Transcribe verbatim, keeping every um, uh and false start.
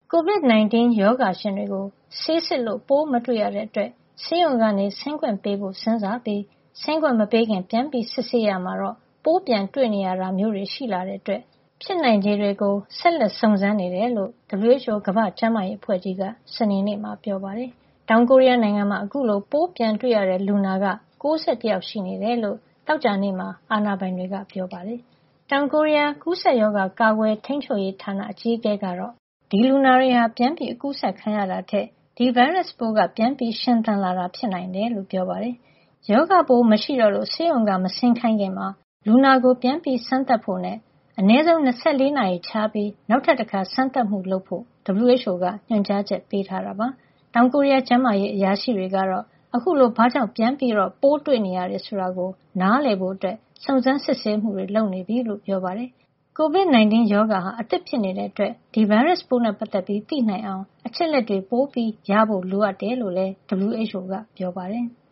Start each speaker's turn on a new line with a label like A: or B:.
A: ကိုဗစ် ၁၉ ရောဂါရှင်တွေကိုဆေးစစ်လို့ပိုးမတွေ့ရတဲ့အတွက်ဆေးရုံကနေဆင်းခွင့်ပေးဖို့စဉ်းစားပြီးဆင်းခွင့်မပေးခင်ပြန်ပြီးစစ်ဆေးရမှာတော့ပိုးပြန်တွေ့နေရတာမျိုးတွေရှိလာတဲ့အတွက်ဖြစ်နိုင်ခြေတွေကိုဆက်လက်စုံစမ်းနေတယ်လို့ ဒဘလျူ အိချ် အို ကမ္ဘာ့ကျန်းမာရေးအဖွဲ့ကြီးကစနေနေ့မှာပြောပါတယ်။တောင်ကိုရီးယားနိုင်ငံမှာအခုလိုပိုးပြန်တွေ့ရတဲ့လူနာက၉၁ ယောက်ရှိနေတယ်လို့သောကြာနေ့မှာအာဏာပိုင်တွေကပြောပါတယ်။တောင်ကိုရီးယားကူးစက်ရောဂါကာကွယ်ထိန်းချုပ်ရေးဌာနအကြီးအကဲကတော့ဒီလူနာတွေဟာပြန်ပြီးအကူးစက်ခံရတာထက်ဒီဗိုင်းရပ်စ်ပိုးကပြန်ပြီးရှင်သန်လာတာဖြစ်နိုင်တယ်လို့ပြောပါတယ်။ရောဂါပိုးမရှိတော့လို့ဆေးရုံကမဆင်းခိုင်းခင်မှာလူနာကိုပြန်ပြီးစမ်းသပ်ဖို့နဲ့အနည်းဆုံး၂၄နာရီခြားပြီးနောက်ထပ်တခါစမ်းသပ်မှုလုပ်ဖို့ ဒဘလျူ အိချ် အို ကညွှန်ကြားချက်ပေးထားတာပါ။တောင်ကိုရီးယားကျန်းမာရေးအရာရှိတွေကတော့အခုလိုဘာကြောင့်ပြန်ပြီးတော့ပိုးတွေ့နေရတယ်ဆိုတာကိုနားလည်ဖို့စုံစမ်းစစ်ဆေးမှုတွေလုပ်နေပြီလို့ပြောပါတယ်။ကိုဗစ် ၁၉ ရောဂါဟာအသစ်ဖြစ်နေတဲ့အတွက်ဒီဗိုင်းရပ်စ်ပိုးနဲ့ပတ်သက်ပြီးသိနိုင်အောင်အချက်အလက်တွေပိုပြီးရဖို့လိုအပ်တယ်လို့လည်း ဒဘလျူ အိချ် အို ကပြောပါတယ်။